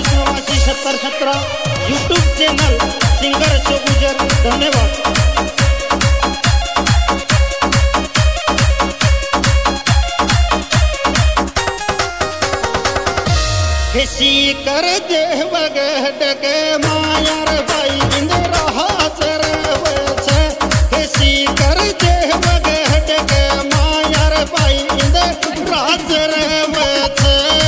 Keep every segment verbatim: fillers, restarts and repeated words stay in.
पाच नवाशी सत्तर सतरा यूट्यूब चॅनल सिंगर अशोक गुजर. धन्यवाद. किसी कर देव गहडक मायार बाई इंद्र हाजर वच. किसी कर देव गहडक मायार बाई इंद्र हाजर वच.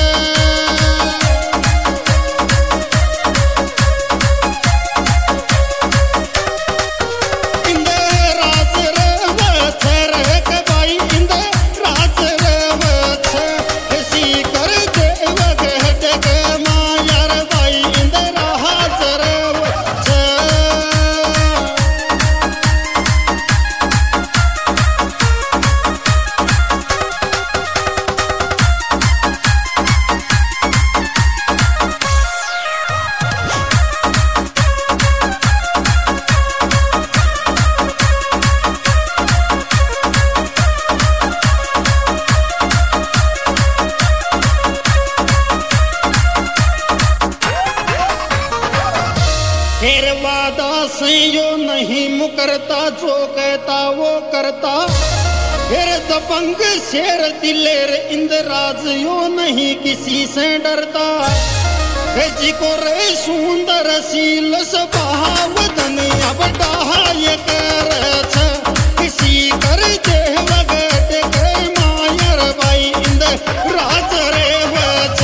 फिर वादा से यो नहीं मुकरता, जो कहता वो करता. फिर दबंग शेर दिलेर इंद्राज यो नहीं किसी से डरता. जिको रे सुंदर शील स्वभाव धनिया बड़ा ये कर किसी कर देव गहडक मायार बाई इंद्राज रे वच.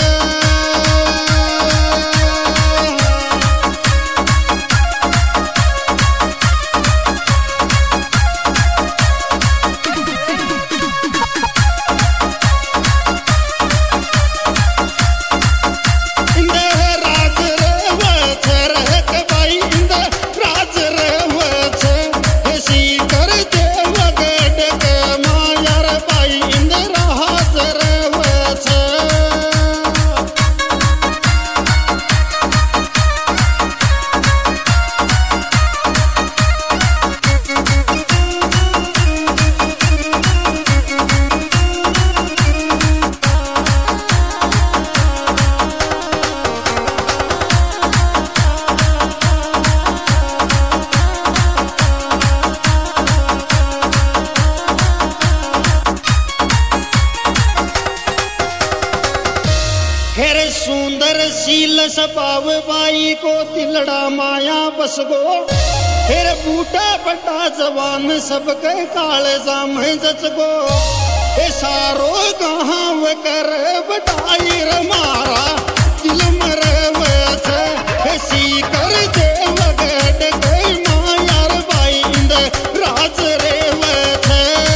फिर सुंदर शील स्वभाव बाई को दिलड़ा माया बस गो. फिर बूटा बड़ा जवान सबके काले जाम जच गो. ए सारो गाँव कर बटाई रे मारा दिल मरे वच. सी कर देव गहडक मायार बाई इंद्राज रे वच.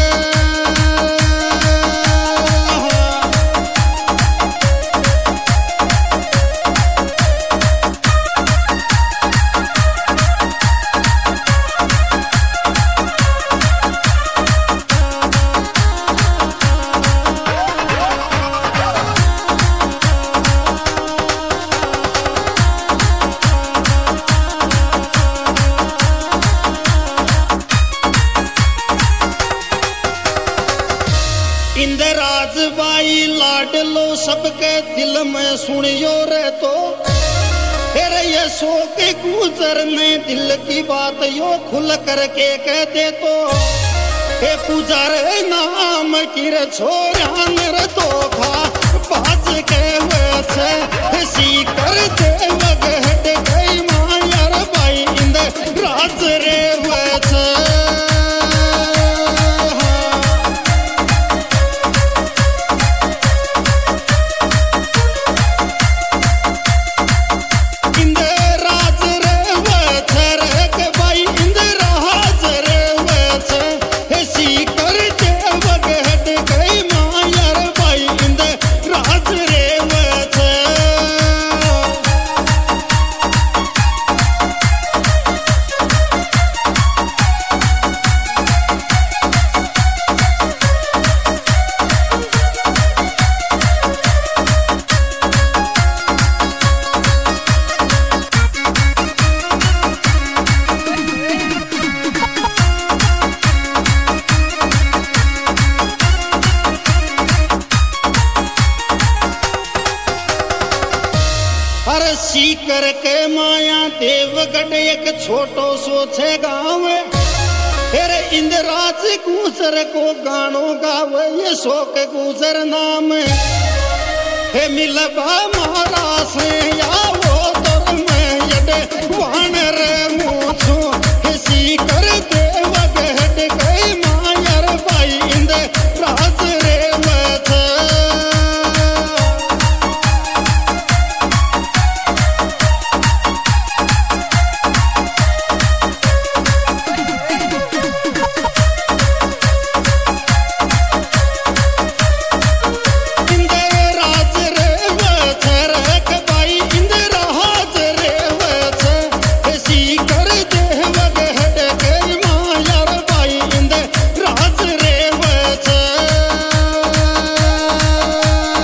इंद्राज बाई लाडलो सबके दिल में सुनियो रे तो. फिर ये सो के गुजरने दिल की बात यो खुल करके कह दे तो. हे पुजारे नाम की रे छोरान रे तो खा बाज के वच. सी कर देव गहडक मायार बाई इंद्राज रे वच. अरे सीकर के माया देवगढ़ एक छोटो सो छे गाँव, फिर इंद्राज गुजर को गानो गावे ये शोक गुजर नाम है मिलबा महाराज